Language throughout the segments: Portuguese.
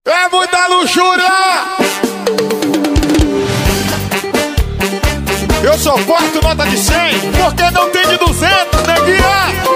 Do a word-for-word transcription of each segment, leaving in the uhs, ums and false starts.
É muita luxúria! Eu só corto nota de cem, porque não tem de duzentos, neguinha!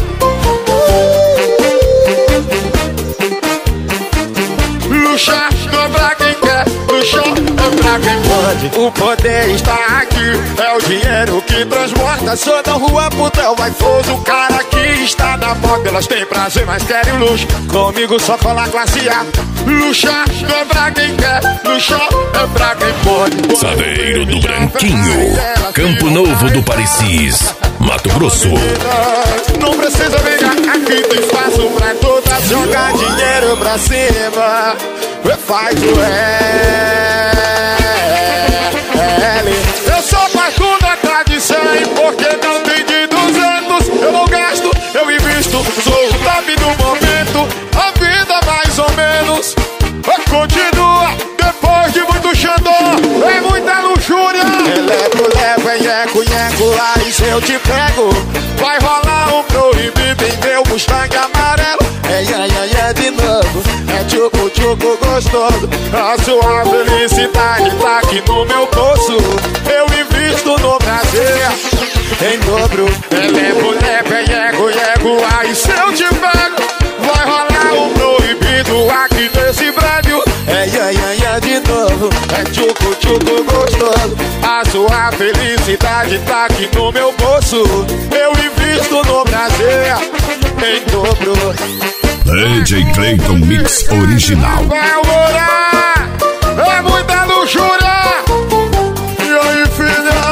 Luxar não é pra quem quer, luxar é pra quem pode. O poder está aqui, é o dinheiro que transporta. Sou da rua, putel, vai foso. O cara que está na moda, elas têm prazer, mas querem luxo. Comigo só cola classe A. Luxar não é pra quem quer, luxar é pra quem pode. Sadeiro do Branquinho, Campo Novo do Parecis, Mato Grosso. Não precisa brigar, aqui tem espaço pra todas. Jogar dinheiro pra cima, faz o L. Eu sou parto da tradição, porque não tem de duzentos. Eu não gasto, eu invisto, sou o top do momento. A vida mais ou menos continua depois de muito xandó. É muita luxúria. Elevo, levo, enheco, enheco, aí se eu te pego, vai rolar um proibido em meu Mustang amarelo. É, é, é, é de novo, é tchucu, tchucu gostoso. A sua felicidade tá aqui no meu bolso. Eu invisto no prazer em dobro. Elevo, levo, enheco, enheco, aí se eu te pego, vai rolar um proibido aqui nesse prédio. É, é, é, é de novo, é tchucu, tchucu gostoso. A sua felicidade tá aqui no meu bolso. Eu invisto no prazer em dobro. D J Clayton Mix Original. Vai morar, é muita luxúria. E aí, filha,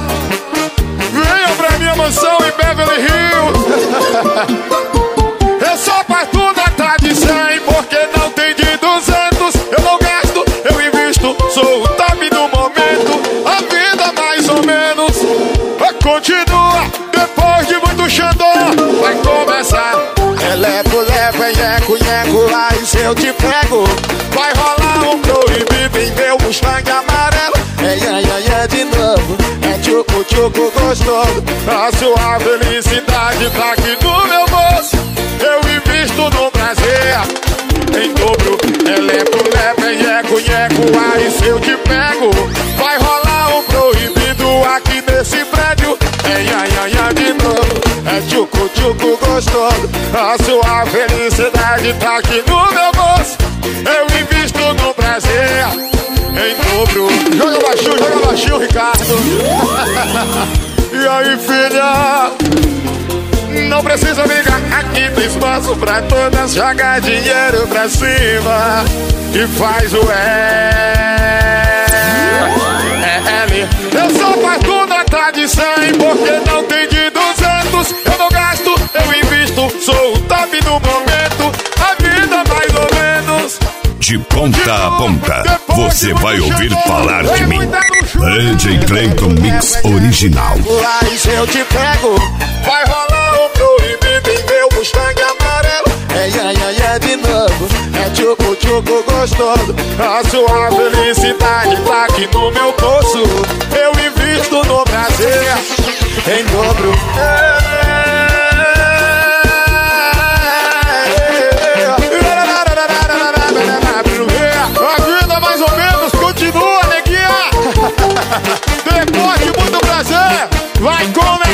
venha pra minha mansão em Beverly Hills. Eu sou parto da tradição, porque não tem de duzentos. Eu não gasto, eu invisto, sou o top do momento. A vida mais ou menos continua depois de muito xandó. Vai começar. Elevo, levo, enheco, enheco, aí se eu te pego, vai rolar um proibido em meu Mustang amarelo. É, é, é, é de novo, é tchucu, tchucu gostoso. A sua felicidade tá aqui no meu bolso. Eu invisto no prazer em dobro. Elevo, levo, enheco, enheco, aí se eu te pego, vai rolar um proibido aqui nesse prédio. É, é, é, é de novo, é tchucu, tchucu gostoso. A sua felicidade tá aqui no meu bolso. Eu invisto no prazer em dobro. Joga baixinho, joga baixinho, Ricardo. E aí, filha, não precisa ligar, aqui tem espaço pra todas. Joga dinheiro pra cima e faz o L. Eu sou parto da tradição, porque não tem de duzentos. Eu não gasto, eu invisto, sou o top do momento. A vida mais ou menos. De ponta a ponta, você vai ouvir falar de mim. D J Clayton Mix Original. Aí se eu te pego, vai rolar um proibido em meu Mustang amarelo. É, é, é, é de novo, é tchucu, tchucu gostoso. A sua felicidade tá aqui no meu bolso. Eu invisto no prazer em dobro. A vida mais ou menos continua, neguinha. Depois de muito prazer, vai começar.